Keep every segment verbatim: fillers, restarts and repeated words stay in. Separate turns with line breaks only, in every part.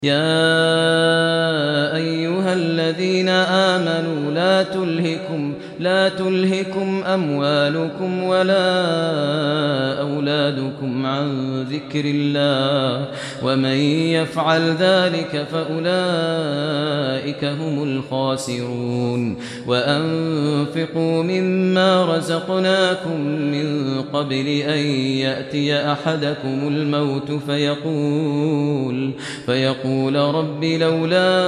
يا أيها الذين آمنوا لا تلهكم لا تلهكم أموالكم ولا أولادكم عن ذكر الله ومن يفعل ذلك فأولئك هم الخاسرون وأنفقوا مما رزقناكم من قبل أن يأتي أحدكم الموت فيقول فيقول يقول رب لولا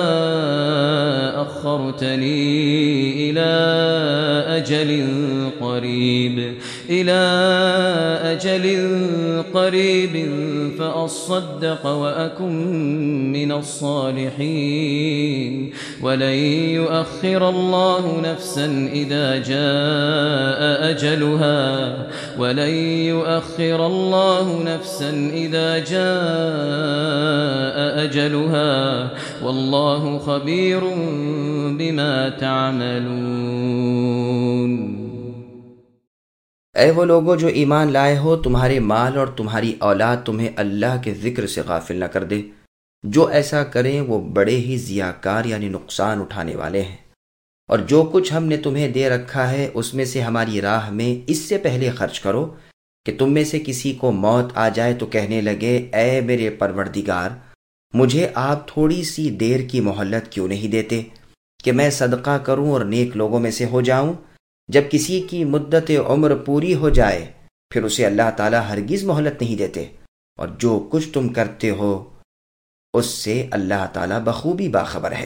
أخرتني إلى أجل قريب إلى أجل قريب فأصدق وأكن من الصالحين ولن يؤخر الله نفسا إذا جاء أجلها ولن يؤخر الله نفسا إذا جاء أجلها والله خبير بما تعملون۔
اے وہ لوگو جو ایمان لائے ہو، تمہارے مال اور تمہاری اولاد تمہیں اللہ کے ذکر سے غافل نہ کر دے۔ جو ایسا کریں وہ بڑے ہی ضیاءکار یعنی نقصان اٹھانے والے ہیں۔ اور جو کچھ ہم نے تمہیں دے رکھا ہے اس میں سے ہماری راہ میں اس سے پہلے خرچ کرو کہ تم میں سے کسی کو موت آ جائے تو کہنے لگے اے میرے پروردگار، مجھے آپ تھوڑی سی دیر کی مہلت کیوں نہیں دیتے کہ میں صدقہ کروں اور نیک لوگوں میں سے ہو جاؤں؟ جب کسی کی مدت عمر پوری ہو جائے پھر اسے اللہ تعالیٰ ہرگز مہلت نہیں دیتے، اور جو کچھ تم کرتے ہو اس سے اللہ تعالیٰ بخوبی باخبر ہے۔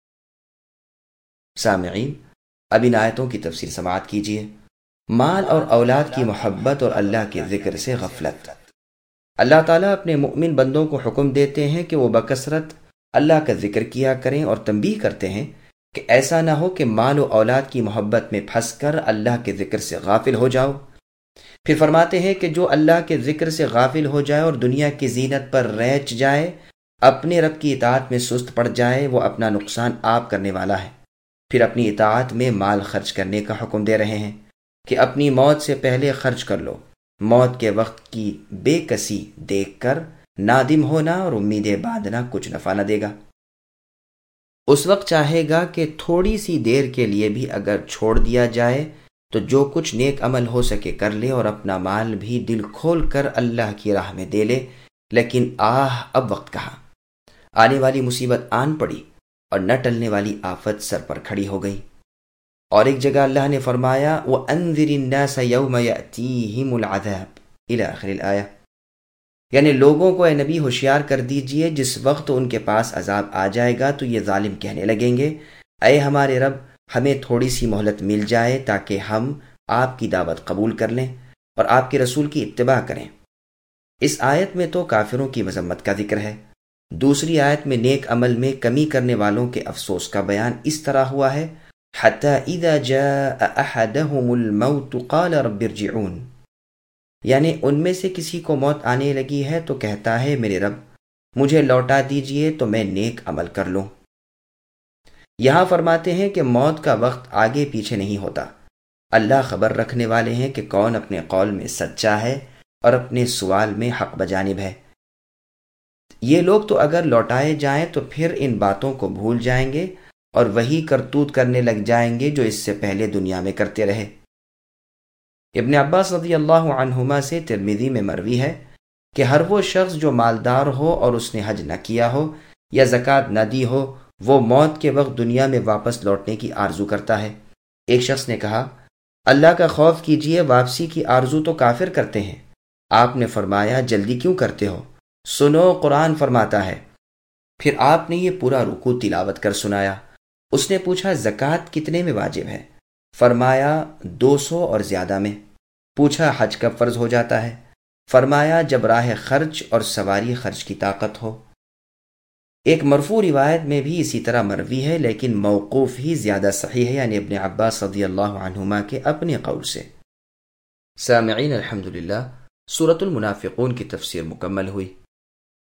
سامعین، اب ان آیتوں کی تفسیر سماعت کیجیے۔ مال اور اولاد کی محبت اور اللہ کے ذکر سے غفلت۔ اللہ تعالیٰ اپنے مؤمن بندوں کو حکم دیتے ہیں کہ وہ بکثرت اللہ کا ذکر کیا کریں اور تنبیہ کرتے ہیں کہ ایسا نہ ہو کہ مال و اولاد کی محبت میں پھنس کر اللہ کے ذکر سے غافل ہو جاؤ۔ پھر فرماتے ہیں کہ جو اللہ کے ذکر سے غافل ہو جائے اور دنیا کی زینت پر ریچ جائے، اپنے رب کی اطاعت میں سست پڑ جائے، وہ اپنا نقصان آپ کرنے والا ہے۔ پھر اپنی اطاعت میں مال خرچ کرنے کا حکم دے رہے ہیں کہ اپنی موت سے پہلے خرچ کر لو۔ موت کے وقت کی بے کسی دیکھ کر نادم ہونا اور امیدیں باندھنا کچھ نفع نہ دے گا۔ اس وقت چاہے گا کہ تھوڑی سی دیر کے لیے بھی اگر چھوڑ دیا جائے تو جو کچھ نیک عمل ہو سکے کر لے اور اپنا مال بھی دل کھول کر اللہ کی راہ میں دے لے، لیکن آہ اب وقت کہاں۔ آنے والی مصیبت آن پڑی اور نہ ٹلنے والی آفت سر پر کھڑی ہو گئی۔ اور ایک جگہ اللہ نے فرمایا وَأَنذِرِ النَّاسَ يَوْمَ يَأْتِيهِمُ الْعَذَابُ إِلَى آخر الآیہ، یعنی لوگوں کو اے نبی ہوشیار کر دیجئے جس وقت ان کے پاس عذاب آ جائے گا تو یہ ظالم کہنے لگیں گے اے ہمارے رب، ہمیں تھوڑی سی مہلت مل جائے تاکہ ہم آپ کی دعوت قبول کر لیں اور آپ کے رسول کی اتباع کریں۔ اس آیت میں تو کافروں کی مذمت کا ذکر ہے۔ دوسری آیت میں نیک عمل میں کمی کرنے والوں کے افسوس کا بیان اس طرح ہوا ہے حَتَّى إِذَا جَاءَ أَحَدَهُمُ الْمَوْتُ قَالَ رَبِّ ارْجِعُونِ، یعنی ان میں سے کسی کو موت آنے لگی ہے تو کہتا ہے میرے رب مجھے لوٹا دیجئے تو میں نیک عمل کر لوں۔ یہاں فرماتے ہیں کہ موت کا وقت آگے پیچھے نہیں ہوتا، اللہ خبر رکھنے والے ہیں کہ کون اپنے قول میں سچا ہے اور اپنے سوال میں حق بجانب ہے۔ یہ لوگ تو اگر لوٹائے جائیں تو پھر ان باتوں کو بھول جائیں گے اور وہی کرتوت کرنے لگ جائیں گے جو اس سے پہلے دنیا میں کرتے رہے۔ ابن عباس رضی اللہ عنہما سے ترمذی میں مروی ہے کہ ہر وہ شخص جو مالدار ہو اور اس نے حج نہ کیا ہو یا زکوٰۃ نہ دی ہو، وہ موت کے وقت دنیا میں واپس لوٹنے کی آرزو کرتا ہے۔ ایک شخص نے کہا اللہ کا خوف کیجئے، واپسی کی آرزو تو کافر کرتے ہیں۔ آپ نے فرمایا جلدی کیوں کرتے ہو؟ سنو قرآن فرماتا ہے۔ پھر آپ نے یہ پورا رکوع تلاوت کر سنایا۔ اس نے پوچھا زکوٰۃ کتنے میں واجب ہے؟ فرمایا دو سو اور زیادہ میں۔ پوچھا حج کب فرض ہو جاتا ہے؟ فرمایا جب راہ خرچ اور سواری خرچ کی طاقت ہو۔ ایک مرفوع روایت میں بھی اسی طرح مروی ہے لیکن موقوف ہی زیادہ صحیح ہے، یعنی ابن عباس رضی اللہ عنہما کے اپنے قول سے۔ سامعین، الحمدللہ سورۃ المنافقون کی تفسیر مکمل ہوئی۔